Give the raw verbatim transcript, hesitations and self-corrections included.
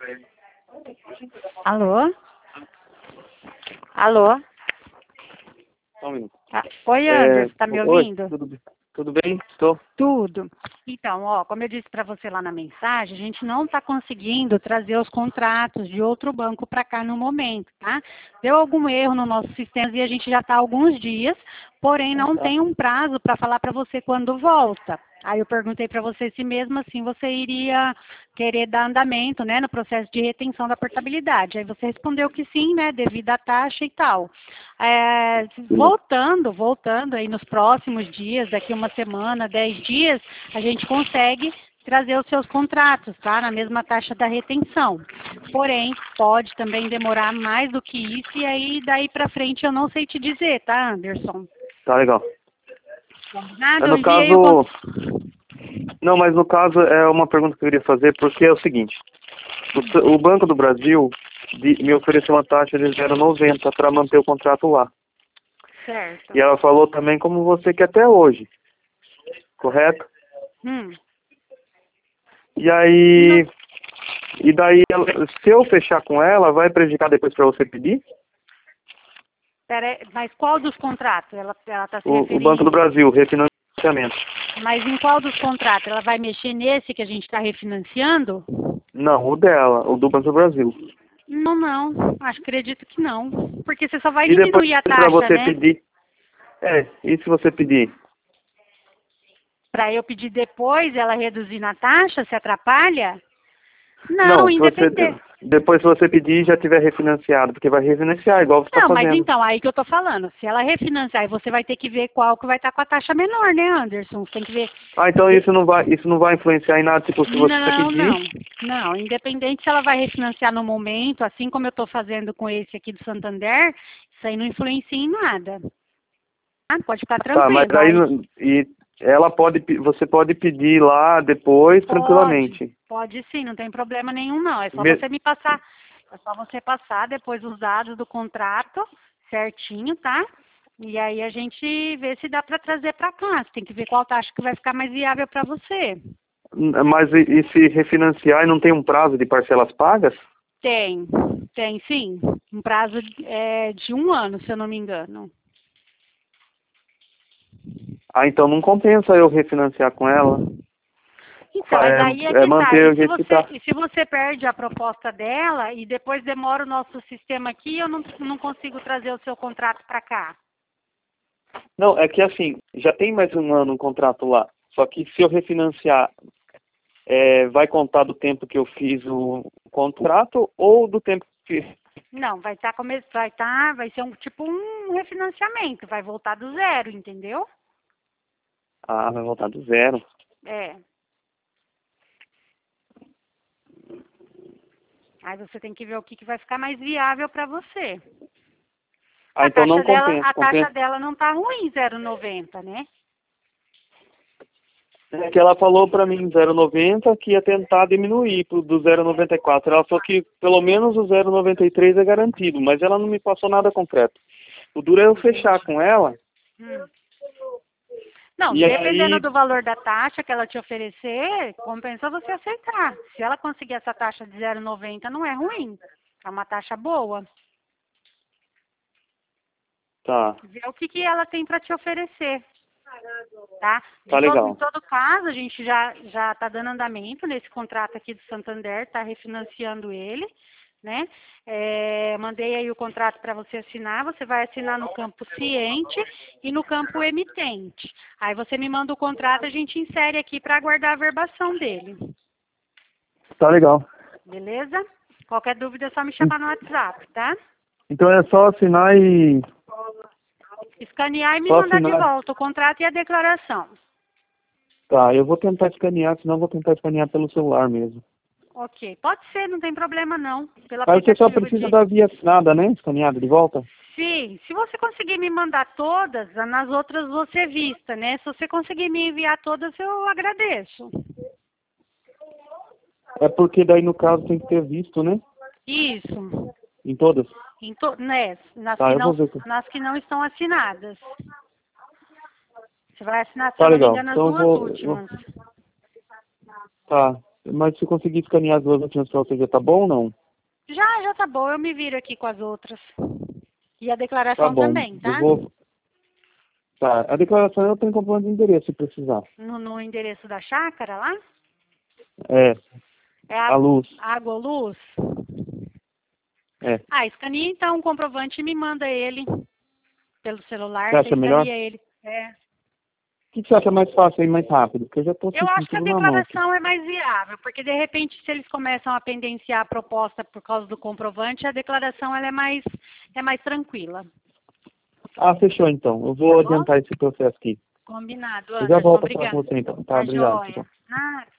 Alô? Alô? Só um minuto. Ah, Oi, É, Anderson, tá me oi, ouvindo? tudo, bem? Tudo bem? Estou. Tudo. Então, ó, como eu disse para você lá na mensagem, a gente não está conseguindo trazer os contratos de outro banco para cá no momento, tá? Deu algum erro no nosso sistema e a gente já está há alguns dias, porém não tem um prazo para falar para você quando volta. Aí eu perguntei para você se mesmo assim você iria querer dar andamento, né, no processo de retenção da portabilidade. Aí você respondeu que sim, né, devido à taxa e tal. É, voltando, voltando aí nos próximos dias, daqui uma semana, dez dias, a gente consegue trazer os seus contratos, tá? Na mesma taxa da retenção. Porém, pode também demorar mais do que isso, e aí daí para frente eu não sei te dizer, tá, Anderson? Tá legal. Nada, É, eu no enviei o... caso... Não, mas no caso é uma pergunta que eu queria fazer, porque é o seguinte. O, se- o Banco do Brasil de- me ofereceu uma taxa de zero vírgula noventa para manter o contrato lá. Certo. E ela falou também como você quer até hoje. Correto? Hum. E aí... E daí, ela- se eu fechar com ela, vai prejudicar depois para você pedir? Pera aí, mas qual dos contratos ela ela está se O, o Banco do referindo? Brasil, refinanciamento. Mas em qual dos contratos? Ela vai mexer nesse que a gente está refinanciando? Não, o dela, o do Banco do Brasil. Não, não. Acho, acredito que não. Porque você só vai E depois diminuir a para taxa, você né? pedir. É, e se você pedir? Para eu pedir depois ela reduzir na taxa, se atrapalha? Não, Não, se você independente. depois se você pedir e já tiver refinanciado, porque vai refinanciar igual você está Não, mas fazendo. então, aí que eu tô falando. Se ela refinanciar, aí você vai ter que ver qual que vai estar com a taxa menor, né, Anderson? Você tem que ver. Ah, então isso não vai, isso não vai influenciar em nada, tipo, se você Não, pedir. não. Não, independente se ela vai refinanciar no momento, assim como eu estou fazendo com esse aqui do Santander, isso aí não influencia em nada. Ah, pode ficar Tá, mas tranquilo. aí Aí não- e ela pode, pe- você pode pedir lá depois pode, tranquilamente. pode sim, não tem problema nenhum não. É só Me- você me passar, é só você passar depois os dados do contrato certinho, tá? E aí a gente vê se dá para trazer para cá. Você tem que ver qual taxa que vai ficar mais viável para você. Mas e, e se refinanciar e não tem um prazo de parcelas pagas? Tem, tem sim. Um prazo é, de um ano, se eu não me engano. Ah, então não compensa eu refinanciar com ela. Então, mas aí é É, é que tá. manter E o se jeito que você, tá. e se você perde a proposta dela e depois demora o nosso sistema aqui, eu não, não consigo trazer o seu contrato para cá. Não, é que assim, já tem mais um ano um contrato lá. Só que se eu refinanciar, é, vai contar do tempo que eu fiz o contrato ou do tempo que... Não, vai estar come... vai tá, vai ser um tipo um refinanciamento, vai voltar do zero, entendeu? Ah, vai voltar do zero. É. Aí você tem que ver o que, que vai ficar mais viável para você. Ah, A então não taxa dela, compensa. a taxa Compensa. dela não tá ruim, zero vírgula noventa, né? É que ela falou pra mim zero vírgula noventa que ia tentar diminuir pro, do zero vírgula noventa e quatro. Ela falou que pelo menos o zero vírgula noventa e três é garantido, mas ela não me passou nada concreto. O duro é eu fechar com ela Hum. Não, e dependendo aí... do valor da taxa que ela te oferecer, compensa você aceitar. Se ela conseguir essa taxa de zero vírgula noventa, não é ruim. É uma taxa boa. Tá, Vê o que, que ela tem para te oferecer. Tá? tá De todo, em legal. todo caso, a gente já já está dando andamento nesse contrato aqui do Santander, está refinanciando ele, né? É, mandei aí o contrato para você assinar, você vai assinar no campo ciente e no campo emitente. Aí você me manda o contrato, a gente insere aqui para aguardar a verbação dele. Tá legal. Beleza? Qualquer dúvida é só me chamar no WhatsApp, tá? Então é só assinar e... Escanear e me Só mandar de assinar. volta o contrato e a declaração. Tá, eu vou tentar escanear, senão eu vou tentar escanear pelo celular mesmo. Ok, pode ser, não tem problema não. Pelo Aí você só aplicativo precisa de... da via assinada, né? Escaneada de volta? Sim, se você conseguir me mandar todas, nas outras você vista, né? Se você conseguir me enviar todas, eu agradeço. É porque daí no caso tem que ter visto, né? Isso. Em todas? Em to... né? Nas Tá, que eu vou não, ver. nas que não estão assinadas. Você vai assinar, se Tá eu não me legal. engano, as Então eu duas vou... eu vou- últimas. Tá. Mas se eu conseguir escanear as duas últimas para você, já tá bom ou não? Já, já tá bom, eu me viro aqui com as outras. E a Tá declaração bom, também, tá? eu vou... Tá, a declaração eu tenho comprovante de endereço, se precisar. No, no endereço da chácara lá? É, É a a, luz. água ou luz? É. Ah, escaneia então o comprovante e me manda ele pelo celular, Você você acha melhor? escaneia ele. É. O que que você acha mais fácil e mais rápido? Porque eu já tô Eu sentindo acho que a tudo na mão aqui. declaração é mais viável, porque de repente se eles começam a pendenciar a proposta por causa do comprovante, a declaração ela é mais, é mais tranquila. Ah, fechou então. Eu vou Tá bom? adiantar esse processo aqui. Combinado, Eu já Anderson. volto a falar Obrigada. com você então. Tá, Tá obrigado. Tchau. joia. Ah,